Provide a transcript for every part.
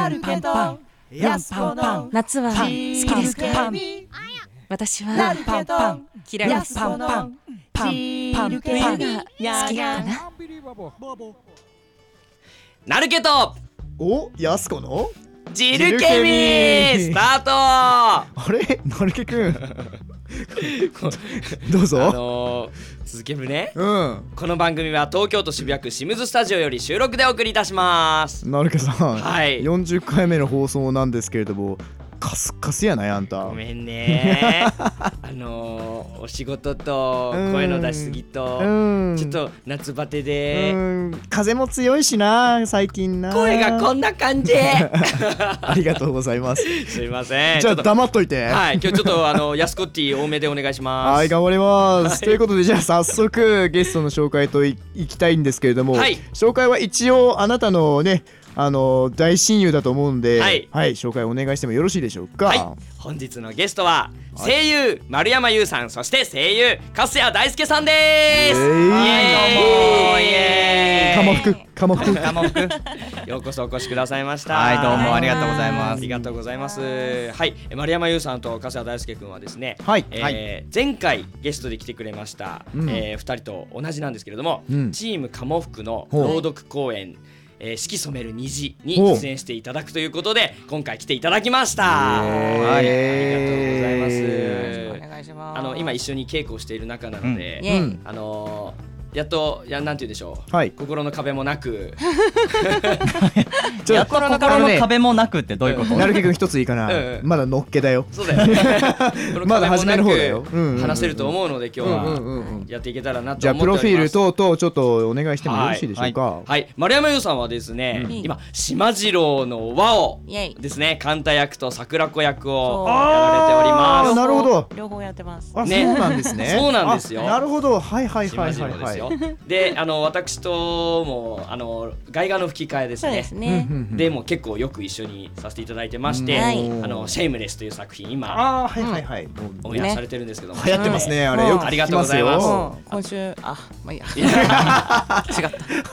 なるけどやすこの夏は好きですか？私はパンパン嫌いです。 パンパンパンパン冬が好きかな。 なるけとお、やすこのジルケミスタート。 あれ、なるけくんどうぞ。 続けるね。 うん。 この番組は東京都渋谷区清水スタジオより収録でお送りいたします。 なるけさん、 はい、 40回目の放送なんですけれども、カスカスやないあんた。 ごめんねお仕事と声の出しすぎとちょっと夏バテで風も強いしな最近な。 声がこんな感じありがとうございます。 すいません。 じゃあ黙っといて。 はい、今日ちょっとヤスコッティ多めでお願いします。 はい、頑張ります、ということで、じゃあ早速ゲストの紹介と いきたいんですけれども、 はい、 紹介は一応あなたのね大親友だと思うんで、はい、はい、紹介お願いしてもよろしいでしょうか。 はい、本日のゲストは声優丸山優さん、そして声優粕谷大輔さんです。 どうもイエーイ。 カモフクようこそお越しくださいました。 はい、どうもありがとうございます。 ありがとうございます。はい、丸山優さんと粕谷大輔くんはですね、 はい、 前回ゲストで来てくれました、2人と同じなんですけれども、チームカモフクの朗読公演四季染める虹に出演していただくということで今回来ていただきました。はい、ありがとうございます。 お願いします。 今一緒に稽古をしている中なので、やっとなんて言うんでしょう、はい、心の壁もなくやっと心の壁もなくってどういうこと？ なるけくん一ついいかな、まだのっけだよ。 そうだよねまだ初めの方だよ。 話せると思うので今日はやっていけたらなと思っております。 じゃあプロフィール等々ちょっとお願いしてもよろしいでしょうか。 はい、丸山優さんはですね、今島次郎の和をですね、カンタ役と桜子役をやられております。 なるほど、 両方やってます。 あ、そうなんですね。 そうなんですよ。 なるほど、はいはいはいはい。 で、私とも外画の吹き替えですね。そうですね。でも結構よく一緒にさせていただいてまして、シェイムレスという作品今オンエアされてるんですけども、 流行ってますねあれ。よくありがとうございます。 今週まあいいや。違った。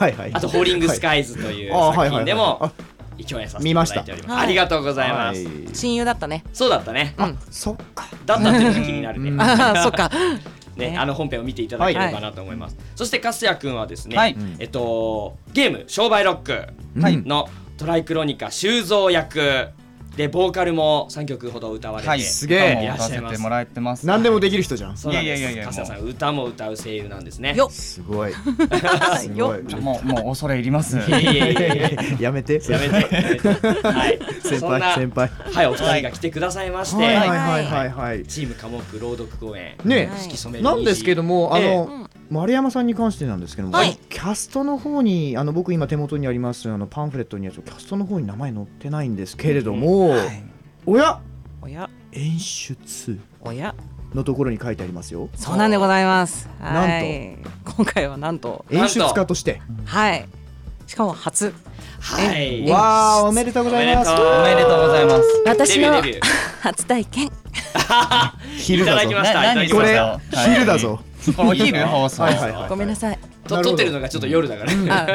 はいはい。 あとホーリングスカイズという作品でも共演させていただいております。ありがとうございます。 親友だったね。 そうだったね。 そっか。 だったっていうのが気になるね。 そっか。 ね、本編を見ていただければなと思います。そして粕谷くんはですね、ゲーム商売ロックのトライクロニカ修造役でボーカルも3曲ほど歌われていらっしゃいます。 何でもできる人じゃん。 そうなんです。粕谷さん歌も歌う声優なんですね。 すごい。 もう恐れ入ります。 やめて。 はい。 先輩。 はい、お二人が来てくださいまして、チームカモフ朗読公演ね、なんですけども、丸山さんに関してなんですけども、キャストの方に僕今手元にありますパンフレットにキャストの方に名前載ってないんですけれども、おや演出のところに書いてありますよ。 そうなんでございます。 なんと今回はなんと演出家として、 はい、しかも初。 はい。 わあ、おめでとうございます。 おめでとうございます。 私の初体験。 昼だぞ。これ昼だぞ。 お昼放送。 ごめんなさい。 撮ってるのがちょっと夜だから。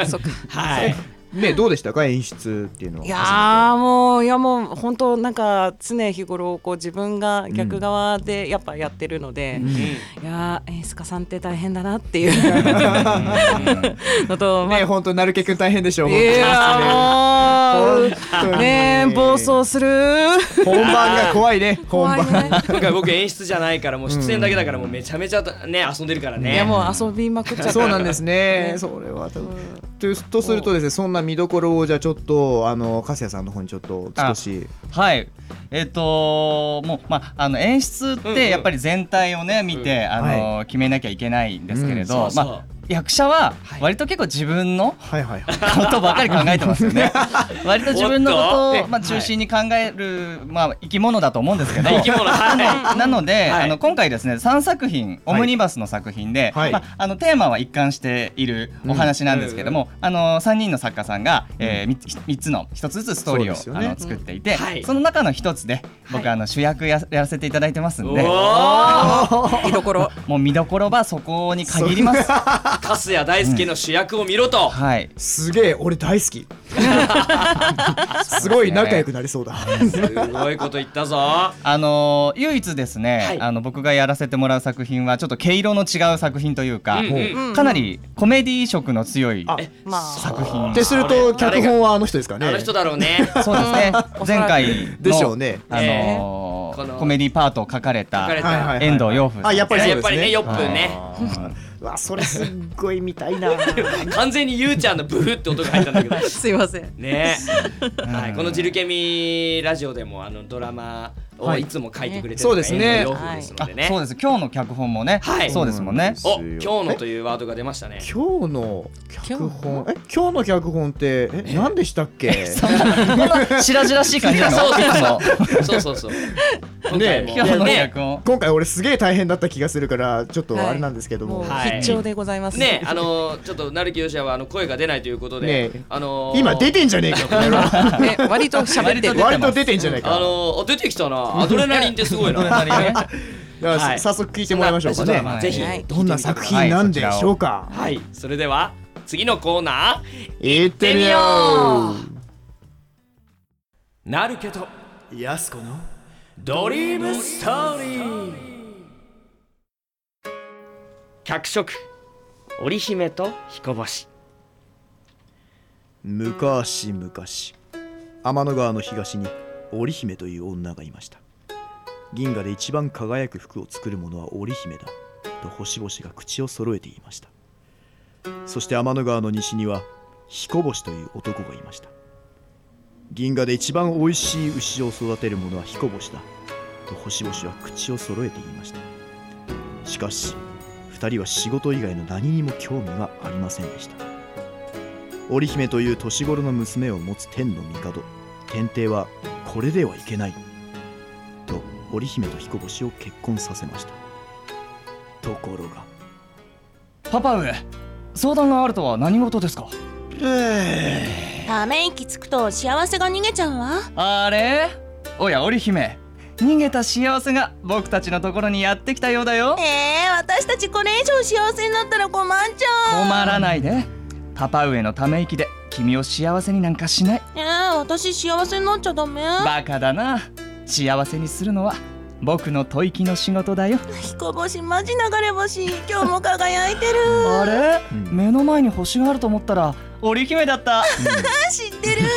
あ、そっか。 はい。 ね、どうでしたか演出っていうのは。 いやもう本当なんか常日頃こう自分が逆側でやっぱやってるので、いや演出家さんって大変だなっていうのと、 ね、本当なるけくん大変でしょう。 いやもうね、暴走する。 本番が怖いね。本番。 今回僕演出じゃないからもう出演だけだからもうめちゃめちゃね遊んでるからね。 いやもう遊びまくっちゃった。 そうなんですね。それはとするとですね、そんな見どころをじゃあちょっと粕谷さんの方にちょっと少し。 はい、もう演出ってやっぱり全体をね見て決めなきゃいけないんですけれど、役者は割と結構自分のことばかり考えてますよね。割と自分のことを中心に考える生き物だと思うんですけど、なので今回ですね3作品オムニバスの作品でテーマは一貫しているお話なんですけども、3人の作家さんが3つの1つずつストーリーを作っていて、その中の1つで僕主役やらせていただいてますんで、 見どころもう見どころはそこに限ります。 粕谷大輔の主役を見ろと。 すげえ、俺大好き。 すごい仲良くなりそうだ。 すごいこと言ったぞ。 唯一ですね、 はい僕がやらせてもらう作品はちょっと毛色の違う作品というか、 うんかなりコメディ色の強いまあ作品ってすると脚本はあの人ですかね。 あの人だろうね。 そうですね前回でしょのうね。 このコメディパートを書かれた書かれた遠藤洋風さん。 あ、やっぱりそうですね。 やっぱりね、よっぷんね。 わ、それすっごい見たいな。 完全にゆうちゃんのブフって音が入ったんだけど。 すいません。 ね、はい、このジルケミラジオでもドラマをいつも書いてくれてるのが遠藤洋風ですのでね。 そうです。今日の脚本もね、 はいそうですもんね。 お、今日のというワードが出ましたね。 今日の脚本、今日の脚本って何でしたっけ？ そんな白々しい感じなの？ そうそう。 ね、 今日の脚本。 今回俺すげえ大変だった気がするからちょっとあれなんですけども。 必聴でございます。 ね、ちょっと成木よしやは声が出ないということで、 今出てんじゃねえか。 割と喋ってる。 割と出てんじゃないか。 出てきたな。アドレナリンってすごいな。 早速聞いてもらいましょうかね。 ぜひどんな作品なんでしょうか。 はい、それでは次のコーナー行ってみよう。なるけとやすこのドリームストーリー。脚色織姫と彦星。 昔々天の川の東に織姫という女がいました。銀河で一番輝く服を作る者は織姫だと星々が口を揃えて言いました。そして天の川の西には彦星という男がいました。銀河で一番おいしい牛を育てる者は彦星だと星々は口を揃えて言いました。しかし二人は仕事以外の何にも興味がありませんでした。織姫という年頃の娘を持つ天の帝天帝はこれではいけないと織姫と彦星を結婚させました。ところが、 パパ上、相談があるとは何事ですか？ ため息つくと幸せが逃げちゃうわ。 あれ？おや織姫、逃げた幸せが僕たちのところにやってきたようだよ。 私たちこれ以上幸せになったら困っちゃう。 困らないで。パパ上のため息で君を幸せになんかしない。 私幸せになっちゃダメ？ バカだな。幸せにするのは僕の吐息の仕事だよ。 彦星マジ流れ星、今日も輝いてる。 あれ、目の前に星があると思ったら織姫だった。 知ってる。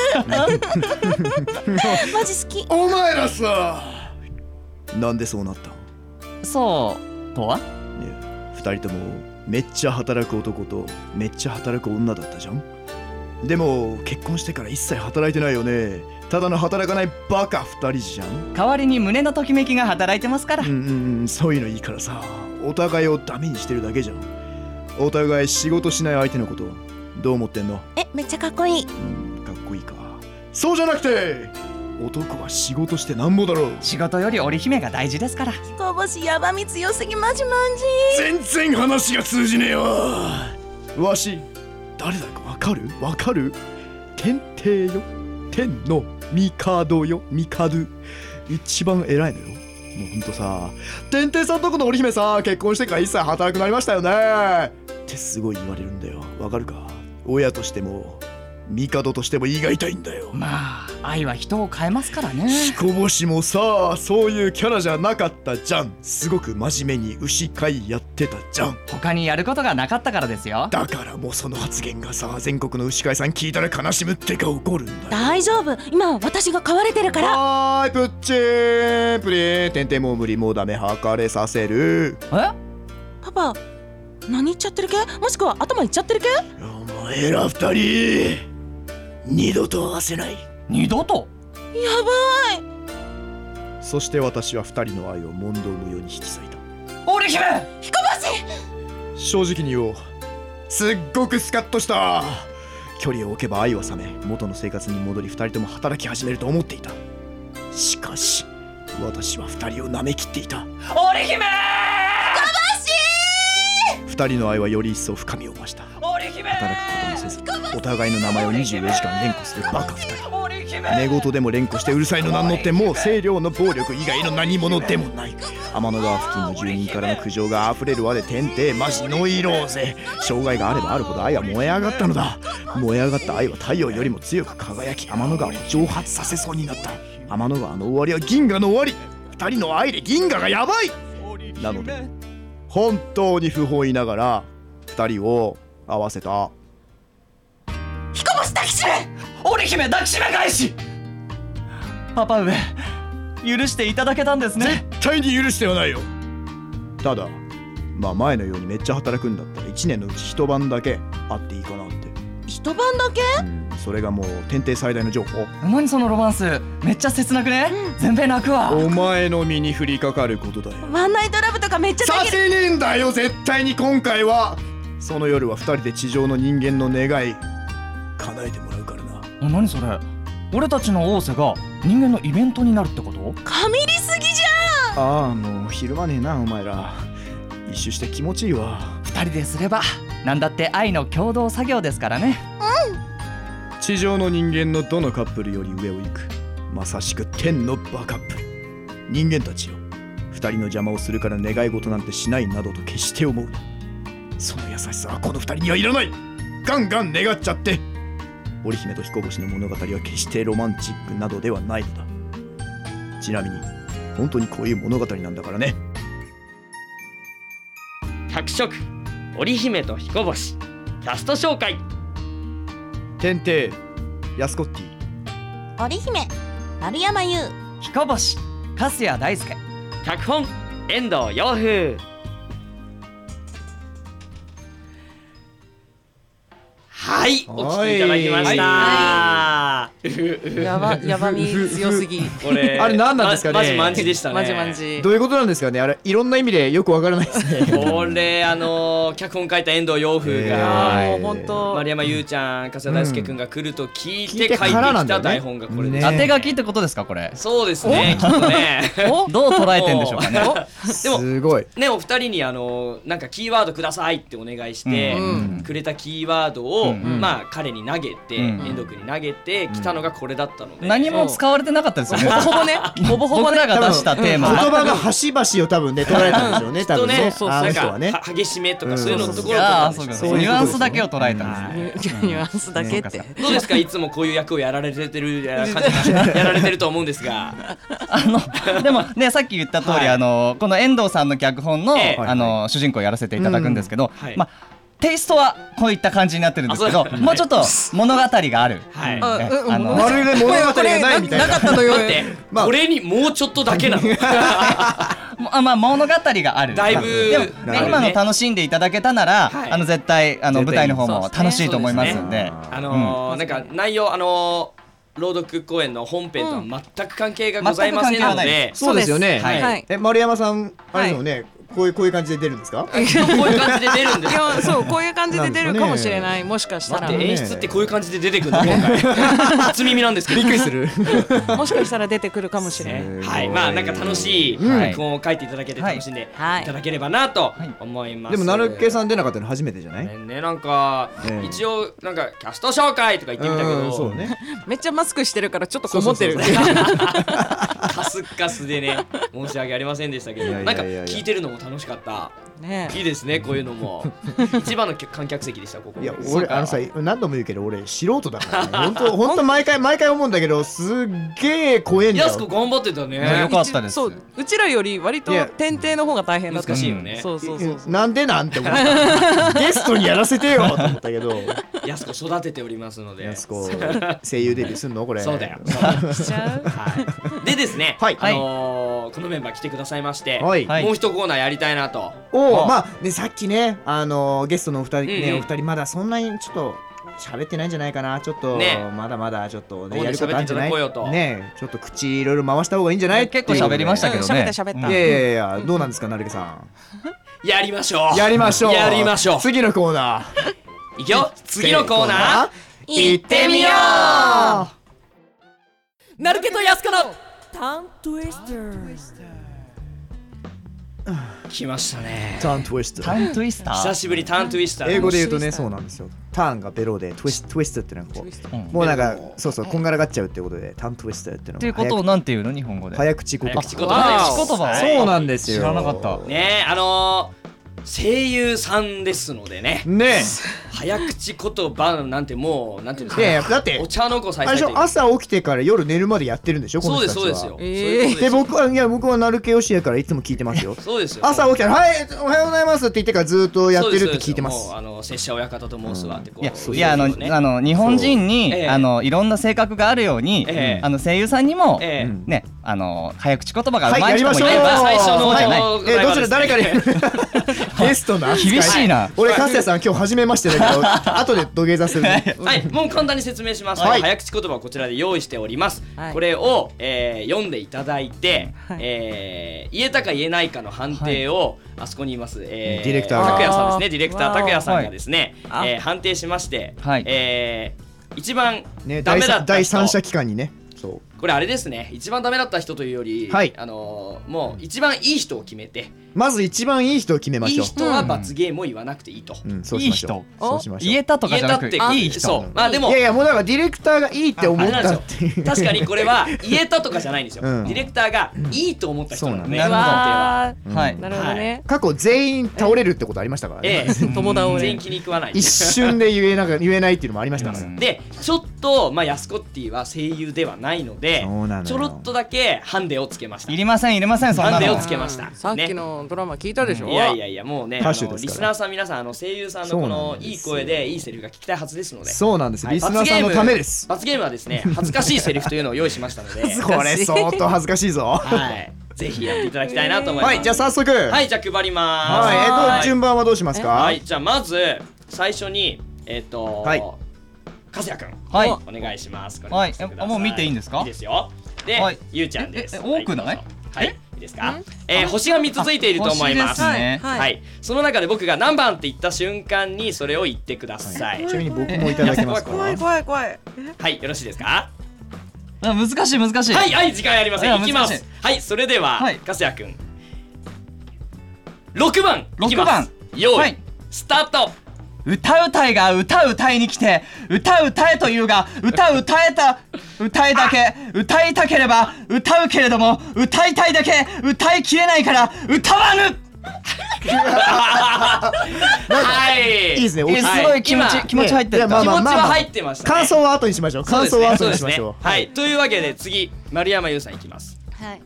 マジ好き。 お前らさ、なんでそうなったの？そうとは？ 二人ともめっちゃ働く男とめっちゃ働く女だったじゃん。でも結婚してから一切働いてないよね。ただの働かないバカ二人じゃん。 代わりに胸のときめきが働いてますから。 そういうのいいからさ、お互いをダメにしてるだけじゃん。お互い仕事しない相手のことどう思ってんの？ めっちゃかっこいい。 かっこいいか。そうじゃなくて男は仕事してなんぼだろう。 仕事より織姫が大事ですから。 彦星ヤバみ強すぎマジマジ。 全然話が通じねえよ。わし誰だかわかる？わかる？天帝よ。天の帝よ。帝一番偉いのよ。もうほんとさ、天帝さんとこの織姫さ、結婚してから一切働くなりましたよねってすごい言われるんだよ。わかるか？親としても帝としても胃が痛いんだよ。 まあ愛は人を変えますからね。 彦星もさ、そういうキャラじゃなかったじゃん。すごく真面目に牛飼いやってたじゃん。 他にやることがなかったからですよ。 だからもうその発言がさ、全国の牛飼いさん聞いたら悲しむってか怒るんだよ。 大丈夫、今は私が飼われてるから。 はーい、プッチーンプリン。天帝もう無理、もうダメ、測れさせる。 パパ何言っちゃってる系？もしくは頭いっちゃってる系？ お前ら二人二度と会わせない。 二度と？ やばい。 そして私は二人の愛を問答無用に引き裂いた。 織姫！ 彦星！ 正直に言おう、すっごくスカッとした。距離を置けば愛は冷め、元の生活に戻り二人とも働き始めると思っていた。しかし私は二人を舐めきっていた。 織姫！ 二人の愛はより一層深みを増した。 織姫！ 働くこともせずお互いの名前を24時間連呼するバカ二人。 織姫！ 寝言でも連呼してうるさいのなんのってもう清涼の暴力以外の何者でもない。天の川付近の住人からの苦情があふれるわで天帝マジノイローゼ。障害があればあるほど愛は燃え上がったのだ。燃え上がった愛は太陽よりも強く輝き天の川を蒸発させそうになった。天の川の終わりは銀河の終わり。二人の愛で銀河がやばい。なので本当に不本意ながら二人を合わせた。 彦星抱きしめ織姫抱きしめ返し。パパ上許していただけたんですね。 絶対に許してはないよ。ただまあ前のようにめっちゃ働くんだったら1年のうち一晩だけ会っていいかなって。 一晩だけ？ それがもう天帝最大の情報。 何そのロマンス、めっちゃ切なくね？全米泣くわ。 お前の身に降りかかることだよ。 ワンナイトラブとかめっちゃさせねえんだよ絶対に。今回はその夜は2人で地上の人間の願い叶えてもらうからな。 何それ、俺たちの仰せが人間のイベントになるってこと？ 神りすぎじゃん。 ああもうひるまねえなお前ら。一周して気持ちいいわ。 2人ですればなんだって愛の共同作業ですからね。 地上の人間のどのカップルより上を行くまさしく天のバカップル。人間たちよ、2人の邪魔をするから願い事なんてしないなどと決して思うな。その優しさはこの2人にはいらない。ガンガン願っちゃって。織姫と彦星の物語は決してロマンチックなどではないのだ。ちなみに本当にこういう物語なんだからね。 脚色織姫と彦星キャスト紹介。 天帝ヤスコッティ。 織姫丸山優。 彦星粕谷大輔。 脚本遠藤洋風。はい、お聞きいただきました。 やばみ強すぎ。 これあれ何なんですかね。 マジマンジでしたね。 マジマンジ。 どういうことなんですかね。あれいろんな意味でよくわからないですね。 これ脚本書いた遠藤洋風がもう本当丸山優ちゃん、粕谷大輔くんが来ると聞いて書いてきた台本がこれです。 当て書きってことですかこれ？ そうですね、きっとね。 どう捉えてんでしょうかね。 でもすごいね、お二人になんかキーワードくださいってお願いしてくれたキーワードをまあ彼に投げて、遠藤くんに投げてきたのがこれだったので、 何も使われてなかったですよね。 ほぼね、ほぼほぼ僕ね。 らが出したテーマ言葉の端々を多分ね捉えたんでしょうね。多分ね。あの人はね。 激しめとかそういうのところああ、 とかそうか、ニュアンスだけを捉えたんですね。 ニュアンスだけって。 どうですか、いつもこういう役をやられてる感じやられてると思うんですが、 でもね、さっき言った通り、この遠藤さんの脚本の主人公をやらせていただくんですけど、まあテイストはこういった感じになってるんですけど、もうちょっと物語がある。 まるで物語がないみたいな。 なかったのよ。 だってこれにもうちょっとだけなの。 まあ物語がある。 だいぶでも今の楽しんでいただけたなら、絶対舞台の方も楽しいと思いますんで、 なんか内容朗読公演の本編とは全く関係がございませんので、 そうですよね。 はい。 丸山さんあれでもね、こういう感じで出るんですか？ こういう感じで出るんですか？ いや、そうこういう感じで出るかもしれない。もしかしたら。 待って、演出ってこういう感じで出てくるの？今回初耳なんですけど。 びっくりする。 もしかしたら出てくるかもしれない。 はい、まあなんか楽しい脚本を書いていただけて楽しんでいただければなと思います。 でもなるけさん出なかったの初めてじゃない？ ね、なんか一応なんかキャスト紹介とか言ってみたけど、 そうね。 めっちゃマスクしてるからちょっとこもってる。 カスッカスでね、申し訳ありませんでしたけど、なんか聞いてるのも楽しかった。いいですね、こういうのも。一番の観客席でした、ここ。 いや、俺さ、何度も言うけど俺素人だからね。本当毎回思うんだけど、すっげえ怖えんだよ。 やすこ頑張ってたね。 よかったです。 そう、うちらより割と天帝の方が大変だった。 難しいよね。 そう。 なんでなんて思った。ゲストにやらせてよと思ったけど。 やすこ育てておりますので。 やすこ声優デビューすんのこれ？ そうだよ。 しちゃう。 でですね、このメンバー来てくださいまして、もう一コーナーやりたいなと。 まあね、さっきねゲストのお二人ね、お二人まだそんなにちょっと喋ってないんじゃないかな。ちょっとまだまだちょっとねやることあるんじゃないね。ちょっと口いろいろ回した方がいいんじゃない？ 結構喋りましたけどね。 喋った。 いやどうなんですか、なるけさん。 やりましょう。 次のコーナーいくよ。次のコーナー行ってみよう。なるけとやすこのタントゥイスター。 来ましたね。 ターントゥイスト。 ターントゥイスター。 久しぶりターントゥイスター。 英語で言うとね、そうなんですよ。ターンがベロで、トゥイストってなんかこう、もうなんかそうそうこんがらがっちゃうってことで、ターントゥイストっていうの。 っていうことをなんていうの日本語で。 早口言葉。 早口言葉。 そうなんですよ。 知らなかった。 ね、声優さんですのでね。 ね。 早口言葉なんてもうなんていうんですか。 いやいやだってお茶の子さえ。 朝起きてから夜寝るまでやってるんでしょ。 そうですそうですよ。 で僕はなるけよしやからいつも聞いてますよ。 そうですよ。 朝起きたらはいおはようございますって言ってからずっとやってるって聞いてます。 拙者親方と申すわってこう。 いや日本人にいろんな性格があるように声優さんにもね早口言葉が上手い人もいれば最初のじゃない。 どちら誰かにゲストな厳しいな。 俺カスヤさん今日初めましてだけど後で土下座するね。 はい、もう簡単に説明します。早口言葉をこちらで用意しております。これを読んでいただいて言えたか言えないかの判定をあそこにいますディレクター拓也さんですね。ディレクター拓也さんがですね判定しまして一番ダメだった人、 第三者機関にね。 これあれですね。一番ダメだった人というよりもう一番いい人を決めて、 まず一番いい人を決めましょう。 いい人は罰ゲームを言わなくていいと。 いい人、言えたとかじゃなくていい人。 そう。まあでもいやいやもうだからディレクターがいいって思ったっていう。 確かにこれは言えたとかじゃないんですよ。ディレクターがいいと思った人なんで。 なるほど。 はい。なるほどね。 過去全員倒れるってことありましたからね。 友倒れ。 全員気に食わない。 一瞬で言えないっていうのもありましたから。 でちょっとヤスコッティは声優ではないので、ちょろっとだけハンデをつけました。 いりませんそんなの。 ハンデをつけました。 さっきのドラマ聞いたでしょ。 いやもうねリスナーさん皆さん声優さんのこのいい声でいいセリフが聞きたいはずですので。 そうなんです。リスナーさんのためです。 罰ゲームはですね恥ずかしいセリフというのを用意しましたのでこれ相当恥ずかしいぞ。 はいぜひやっていただきたいなと思います。 はいじゃあ早速はいじゃあ配ります。 はい順番はどうしますか。 はいじゃあまず最初にかすやくんお願いします。 はいもう見ていいんですか。 いいですよ。でゆうちゃんです。 多くない。 はいいいですか。星が3つついていると思います。はい。その中で僕が何番って言った瞬間にそれを言ってください。 ちなみに僕もいただけますか。 怖い。 はいよろしいですか。 難しい。 はい時間ありません。いきます。はいそれではかすやくん6番いきます。用意スタート。 歌いが歌いに来て歌えというが歌いたければ歌うけれども歌いたいだけ歌いきれないから歌わぬ。 はいいいですね。 すごい気持ち入ってた。 気持ちは入ってました。 感想は後にしましょう。感想は後にしましょう。 はいというわけで次丸山優さんいきます。 はい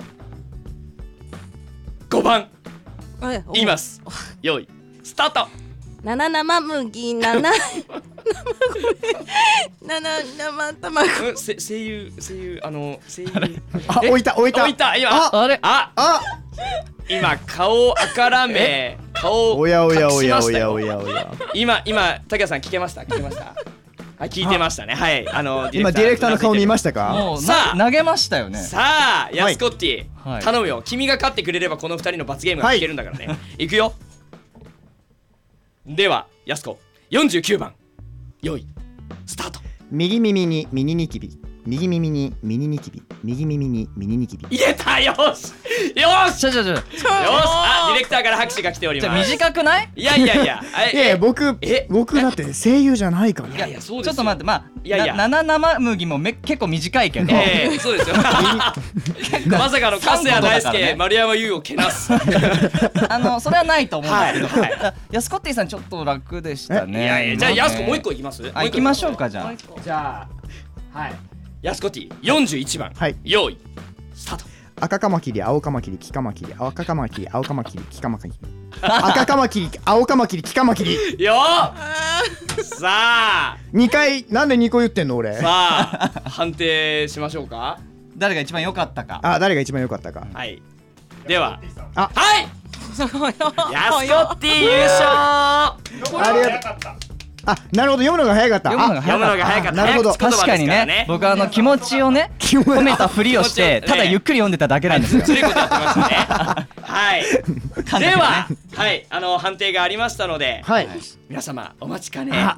5番言います。用意スタート。 生麦生声優置いた今顔をあからめ顔を隠しましたよ。今竹谷さん聞けましたはい聞いてましたね。はい今ディレクターの顔見ましたか。 さあ投げましたよね。 さあヤスコッティ頼むよ。君が勝ってくれればこの2人の罰ゲームが聞けるんだからね。いくよ。ではやすこ49番用意スタート。 右耳にミニニキビ右耳にミニニキビ右耳にミニニキビ。 言えた。よしよしちょディレクターから拍手が来ております。 短くない。 いや僕だって声優じゃないから。 いやそうですよ。 ちょっと待って生麦も結構短いけどそうですよ。まさかの粕谷大輔丸山優をけなすそれはないと思うんですけどヤスコッティさんちょっと楽でしたね。 じゃあヤスコもう一個いきます。 行きましょうか。じゃあはいヤスコティ41番用意スタート。 赤カマキリ青カマキリ黄カマキリ赤カマキリ青カマキリ黄カマキリ赤カマキリ青カマキリ黄カマキリよさあ 2回なんで2個言ってんの俺。 さあ判定しましょうか。 誰が一番良かったか。 誰が一番良かったか。 はいでははいヤスコッティ優勝。 ありがとう。なるほど読むのが早かった。 読むのが早かった。 なるほど。 確かにね僕気持ちをね込めたふりをしてただゆっくり読んでただけなんですよ。 そういうことやってましたね。はいでは判定がありましたので皆様お待ちかね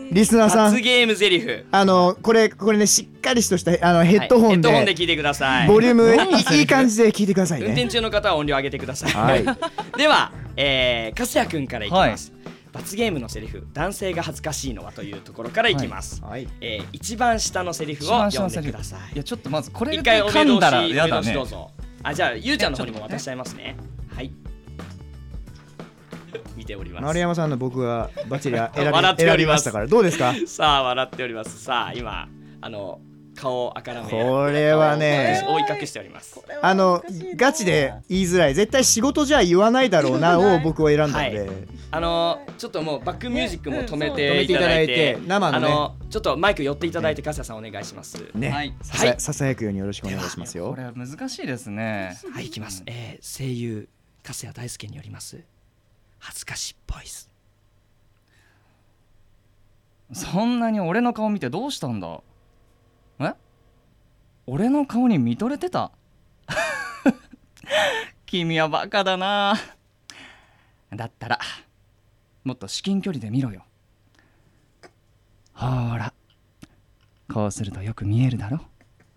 リスナーさん罰ゲームゼリフこれねしっかりとしたヘッドホンで、 ヘッドホンで聞いてください。 ボリュームいい感じで聞いてくださいね。 運転中の方は音量上げてください、 はいでは、かすやくんからいきます、罰ゲームのセリフ、男性が恥ずかしいのはというところからいきます、一番下のセリフを読んでください。 いやちょっとまずこれ一回お目噛んだら通しやだね。 どうぞ。じゃあゆうちゃんの方にも渡しちゃいますね。はい見ております。 丸山さんの僕がバッチリ笑ってお選りますびましたから、どうですか？ さあ笑っております。さあ今顔をあからめ、 これはね覆い隠しております。 ガチで言いづらい、絶対仕事じゃ言わないだろうなを僕は選んだので、 ちょっともうバックミュージックも止めていただいて、 生のねちょっとマイク寄っていただいて、かすやさんお願いしますね、 はい、 ささやくようによろしくお願いしますよ。 これは難しいですね。 はい、いきます。声優かすや大輔によります恥ずかしいボイス。 そんなに俺の顔見てどうしたんだ。俺の顔に見とれてた君はバカだな。だったらもっと至近距離で見ろよ。ほらこうするとよく見えるだろ。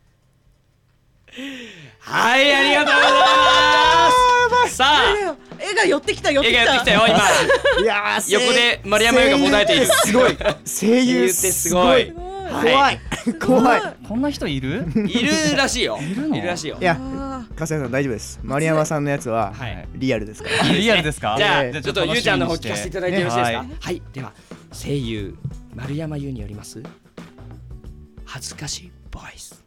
はい、ありがとうございます。さあ絵が寄ってきたよ今いやー横で丸山優がもだえている。 すごい声優ってすごい怖い怖い。 こんな人いるらしいよ。いるらしいよ。 いやかすやさん大丈夫です。丸山さんのやつはリアルですから。 リアルですか。 じゃあちょっとゆうちゃんの方聞かせていただいてよろしいですか。はい、では声優丸山優によります恥ずかしいボイス。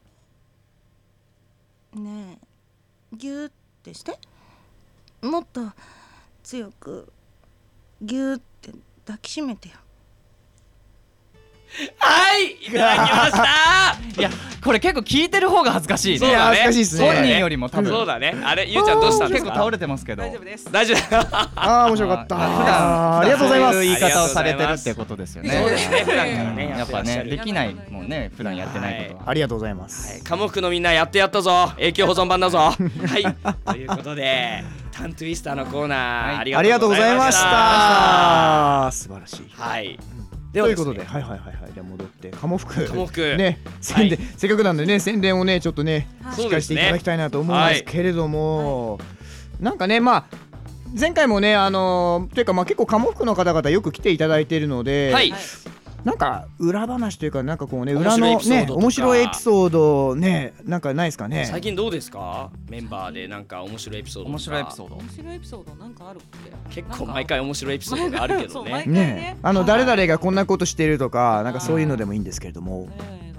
ねえギューってして、もっと強くギューって抱きしめてよ。 はい、いただきましたいやこれ結構聞いてる方が恥ずかしいね。 そうだね、 恥ずかしいですね。 本人よりも多分そうだね。あれゆうちゃんどうしたんですか。 結構倒れてますけど。 大丈夫です。 大丈夫。 ああ面白かった。 普段ありがとうございます。 そういう言い方をされてるってことですよね。 そうですね、普段からねやっぱねできないもんね、普段やってないことは。 ありがとうございます。 カモフクのみんなやってやったぞ。永久保存版だぞ。はいということでタントゥイスターのコーナー、 ありがとうございました。素晴らしい。 はい。 ということで、はいじゃあ戻ってカモフクね、 宣伝、 せっかくなんでね宣伝をねちょっとねしっかりしていただきたいなと思うんですけれども、なんかね前回もねというか結構カモフクの方々よく来ていただいているので、なんか裏話というかなんかこうね裏のね面白いエピソードねなんかないですかね。 最近どうですか、メンバーでなんか面白いエピソード。 面白いエピソードなんかあるっけ。 結構毎回面白いエピソードがあるけどね。 ね誰々がこんなことしてるとかなんかそういうのでもいいんですけれども。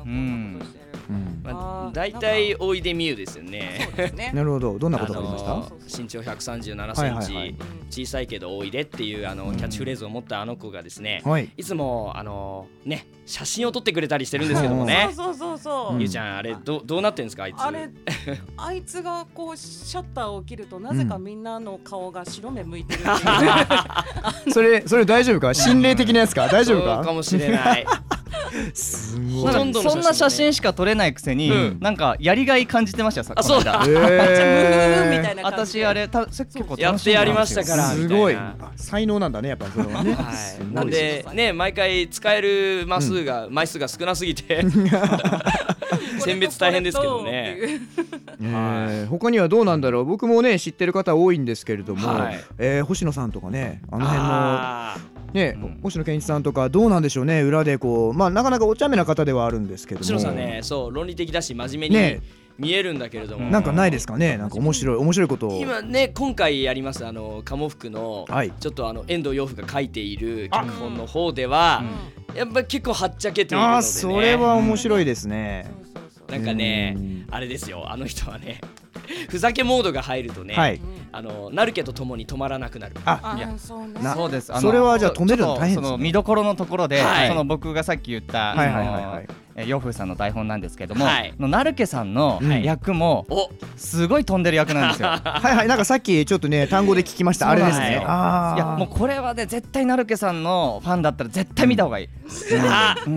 だいたいおいでみゆですよね。 なるほど。どんなことがありました？ 身長137センチ、小さいけどおいでっていうキャッチフレーズを持ったあの子がですね、いつもね写真を撮ってくれたりしてるんですけどもね。 そうゆうちゃんあれどうなってんですかあいつ。 あいつがこうシャッターを切るとなぜかみんなの顔が白目向いてる。 それ大丈夫か？心霊的なやつか？大丈夫か？ そうかもしれない。 すごい。 そんな写真しか撮れないくせになんかやりがい感じてましたよ。 あ、そうだ。 私あれ結構やってやりましたから。 すごい才能なんだねやっぱりそれはね。 なんでね毎回使える枚数が少なすぎて選別大変ですけどね。 他にはどうなんだろう。僕もね知ってる方多いんですけれども、星野さんとかねあの辺のね星野健一さんとかどうなんでしょうね。裏でこうなかなかお茶目な方ではあるんですけども、 星野さんねそう論理的だし真面目に見えるんだけれども、 なんかないですかね。なんか面白いことを今ね今回やりますカモフクのちょっと遠藤洋夫が書いている脚本の方ではやっぱ結構はっちゃけているのでね。 それは面白いですね。 なんかねあれですよ、あの人はねふざけモードが入るとね、ナルケと共に止まらなくなる。 そうです。 それはじゃあ止めるの大変ですね。 その見どころのところで、その僕がさっき言ったヨフさんの台本なんですけども、ナルケさんの役もすごい飛んでる役なんですよ。 なんかさっきちょっとね単語で聞きました。あれですね。いやもうこれはね絶対ナルケさんのファンだったら絶対見た方がいい。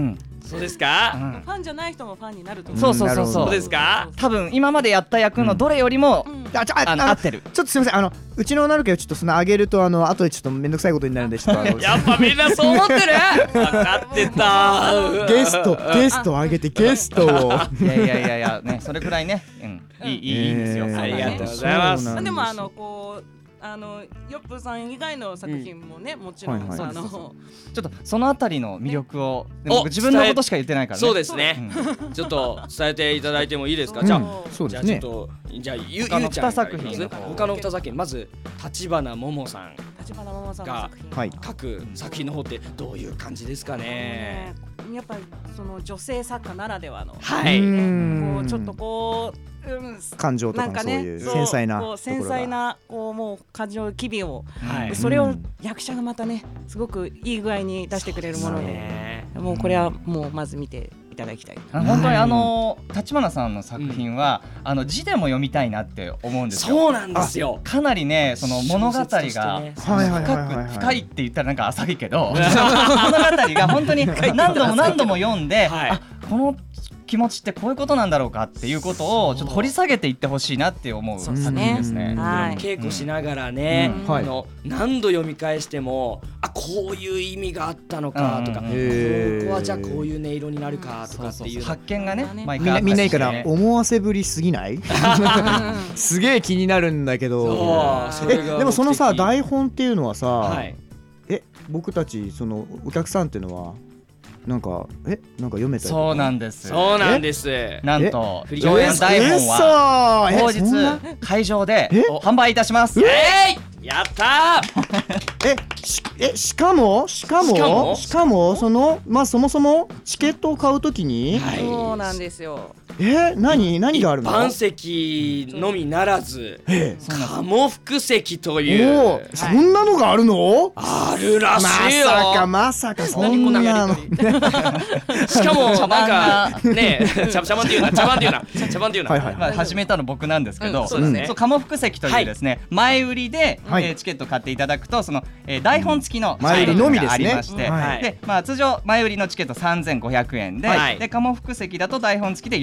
そうですか、 ファンじゃない人もファンになると思そうそうそうそそううですか。 多分今までやった役のどれよりも合ってる。 ちょっとすみません、うちのなるけをちょっとその上げると後でちょっとめんどくさいことになるんでちょっとやっぱみんなそう思ってる。分かってた。 ゲスト上げてゲストをいやね、それくらいね、いいんですよ。 ありがとうございます。 でもこうヨップさん以外の作品もね、もちろんちょっとそのあたりの魅力を僕自分のことしか言ってないからね。 そうですね、ちょっと伝えていただいてもいいですか。じゃあそうですね。 じゃあゆうち他のゃん 2作品他の2作品、まず橘桃さんが書く作品の方ってどういう感じですかね。 やっぱりその女性作家ならではの、 はい、 こうちょっとこう感情とかそういう繊細なもう感情機微を、それを役者がまたねすごくいい具合に出してくれるもので、もうこれはもうまず見ていただきたい。 本当に橘さんの作品は字でも読みたいなって思うんですよ。 そうなんですよ。 かなりね、その物語が深いって言ったらなんか浅いけど、物語が本当に何度も読んで、この気持ちってこういうことなんだろうかっていうことをちょっと掘り下げていってほしいなって思う作品ですね。 稽古しながらね、何度読み返してもこういう意味があったのかとか、ここはじゃあこういう音色になるかとかっていう発見がね、 みんないいから思わせぶりすぎない？すげえ気になるんだけど。でもそのさ台本っていうのはさ、僕たちそのお客さんっていうのはなんか読めたり。 そうなんです。なんと上演台本は当日会場で販売いたします。 やったー。しかもそのそもそもチケットを買うときに、 そうなんですよ。 何があるの？ 一般席のみならず鴨福席という、 そんなのがあるの？ あるらしいよ。 まさかそんなの。 しかもなんかね、茶番っていうな。 始めたの僕なんですけど、鴨福席というですね、前売りでチケット買っていただくとその台本付きの前売りのみですね。 ありまして、で通常前売りのチケット3500円で、鴨福席だと台本付きで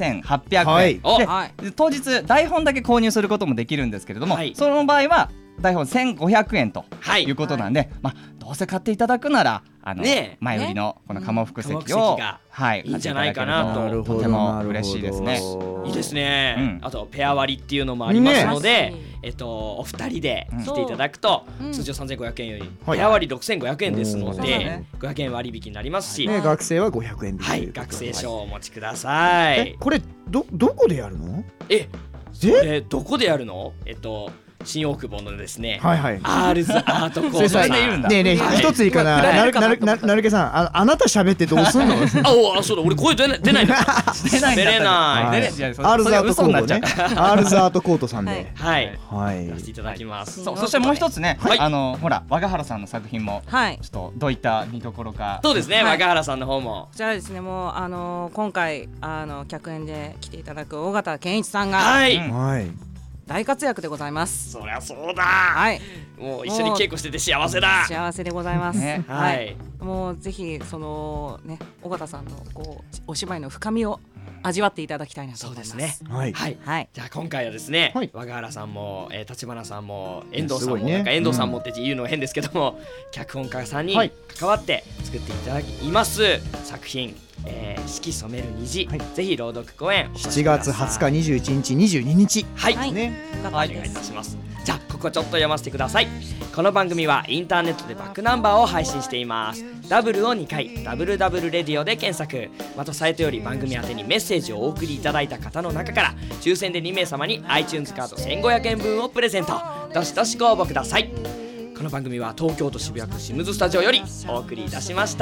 4800円で、当日台本だけ購入することもできるんですけれども、その場合は台本1500円ということなんで、どうせ買っていただくなら前売りのこの鴨福席をいいんじゃないかなと。 とても嬉しいですね。 いいですね。あとペア割っていうのもありますので、お二人で来ていただくと通常3500円よりペア割6500円ですので500円割引になりますし、 学生は500円で、 学生証をお持ちください。 これどこでやるの？ どこでやるの？新大久保のですね、 はいはい、 アールズアートコートさん。 ねえねえ、一ついいかな、なるけさん、あなた喋ってどうすんの？ あ、そうだ、俺声出ないんだ。出れない。 アールズアートコートね。アールズアートコートさんで、 はい、やらせていただきます。 そしてもう一つね、ほら若原さんの作品もちょっとどういった見どころか。 そうですね、若原さんの方も。 じゃあですね、もう今回客演で来ていただく尾形健一さんが、大活躍でございます。 そりゃそうだ。もう一緒に稽古してて幸せだ。 幸せでございます。もうぜひそのね、尾形さんのお芝居の深みを味わっていただきたいなと思います。 そうですね。じゃあ今回はですね、若原さんも橘さんも遠藤さんも、なんか遠藤さんもって言うのは変ですけども、脚本家さんに関わって作っていただきます作品。四季染める虹、ぜひ朗読公演 7月20日、21日、22日、 お願いいたします。じゃあここちょっと読ませてください。この番組はインターネットでバックナンバーを配信しています。ダブルを2回 WW レディオで検索。またサイトより番組宛てにメッセージをお送りいただいた方の中から抽選で2名様に iTunes カード1500円分をプレゼント。どしどしご応募ください。この番組は東京都渋谷区シムズスタジオよりお送りいたしました。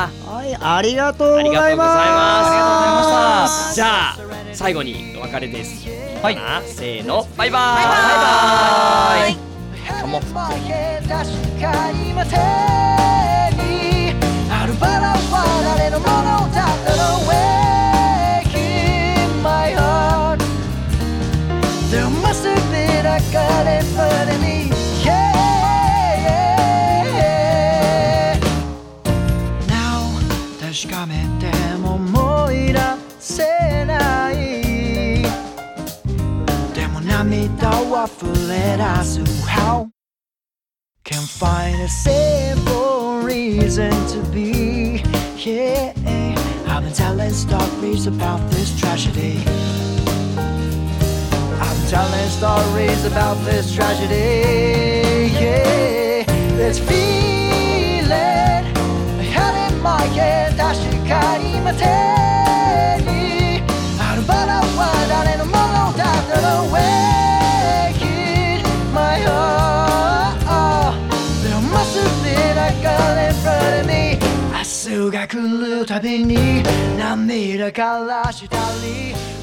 ありがとうございます。 じゃあ最後にお別れです。せーの、バイバイ。カモフあるバラは誰のものだったの Wake in my heart There must have been a God in front of me Now 確かめても溢れ出す How can find a simple reason to be. Yeah, I've been telling stories about this tragedy. I've been telling stories about this tragedy. Yeah, this feeling I had in my head 確かに今手にあるバラは誰のものだったの Wake it my heart. There must have been a girl in front of me. 明日が来るたびに涙からしたり